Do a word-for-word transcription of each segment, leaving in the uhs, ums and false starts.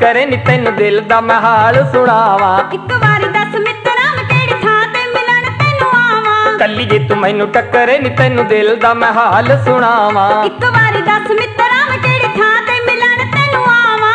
टक्करे नी तैनू दिल दा मैं हाल सुनावा। इक बारी दस मित्रा मैं केड़ी थां ते मिलन तैनू आवां। कल्ली जे तू मैनू टक्करे नी तैनू दिल दा मैं हाल सुनावा। इक बारी दस मित्रा मैं केड़ी थां ते मिलन तैनू आवां।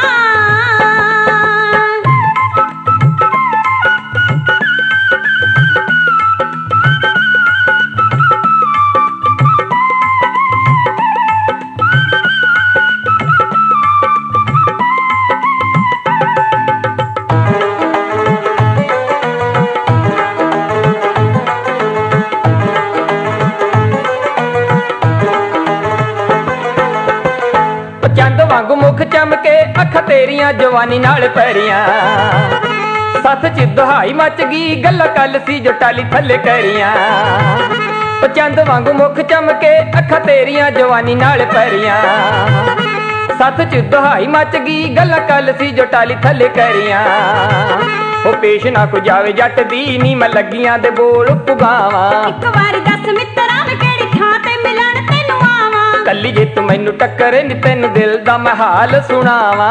चंद वांगू मुख चमके अख तेरिया जवानी नाल पैरिया। सथ च दुहाई मच गई गल्ला कल सी जो टाली थले करिया। चंद वांगू मुख चमके अख तेरिया जवानी नाल पैरिया। सथ च दुहाई मच गई गल्ला कल सी जो टाली थले करिया। ओ पेश ना को जावे जट दी नी मैं लगियां दे बोल पुगावा। इक बारी दस मित्रा मैं केड़ी थां ते मिलन तैनू आवां। कल्ली जे तू मैनू टक्करे नी तैनू दिल दा मैं हाल सुनावा।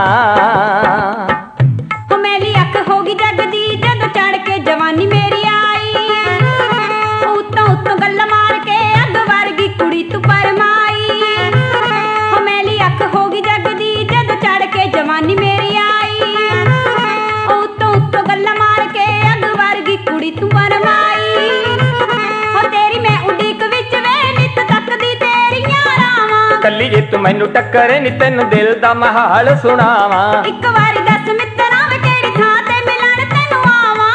हो मैली अख होगी जग दी जद चढ़ के जवानी मेरी आई। उत्तों उत्तों गल्ला मार के अग वर्गी कुड़ी तू परमाई। हो मैली अख होगी जग दी जद चढ़ के जवानी मेरी आई। उत्तों उत्तों गल्ला मार के अग वर्गी कुड़ी तू परमाई। हो तेरी मैं उड़ीक विच वे नित तकदी तेरियां रावां। कल्ली जे तू मैनू टक्करे नी तैनू दिल दा मैं हाल सुनावा। इक बारी दस मित्रा मैं केड़ी थां ते मिलन तैनू आवां।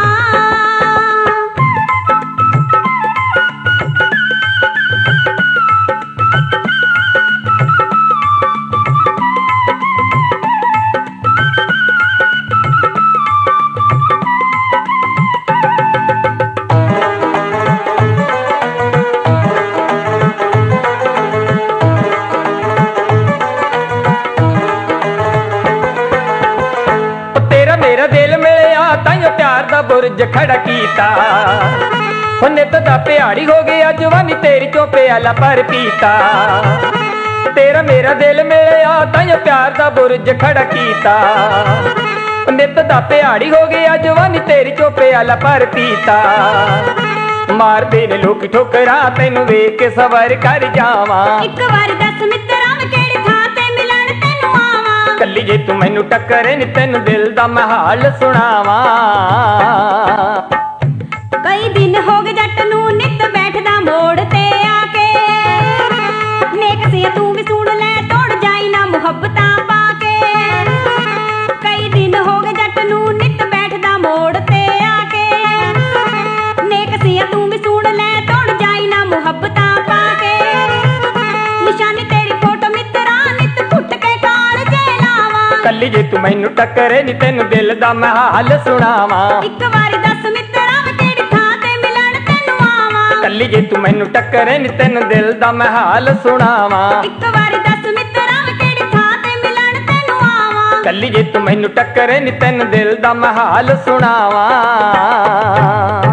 तेरा मेरा दिल मिलिया ताइयों प्यार दा बुरज खड़ा कीता। हो नित दा प्यारी हो गया जवानी तेरी चों प्याला पर पीता। तेरा मेरा दिल मिलिया ताइयों प्यार दा बुरज खड़ा कीता। नित दा प्यारी हो गया जवानी तेरी चों प्याला पर पीता। मार दे ने लोकी ठोकरा तैनू वेख के सबर कर जावां। इक बारी दस मित्रा मैं केड़ी थां ते मिलन तैनू आवां। कल्ली जे तू मैनू टक्करे नी तैनू दिल दा मैं हाल सुनावा। कई दिन हो गए जट नू नित बैठदा मोड़ ते आके। नेक सिया तू भी सुन ले तोड़ जाई ना मुहब्बतां पाके। कई दिन हो गए जट नू नित बैठदा मोड़ ते आके। नेक सिया तू भी सुन ले तोड़ जाई ना मुहब्बतां पाके। निशानी तेरी फोटो मित्रा नित फुट के काल जे लावां। कल्ली जे तू मैनू टक्करे नी तैनू दिल दा मैं हाल सुनावा। इक बारी दस मित्रा मैं केड़ी थां ते मिलन तैनू आवां। कल्ली जे तू मैनू टक्करे नी तैनू दिल दा मैं हाल सुनावा। इक बारी दस मित्रा मैं केड़ी थां ते मिलन तैनू आवां। कल्ली जे तू मैनू टक्करे नी तैनू दिल दा मैं हाल सुनावा।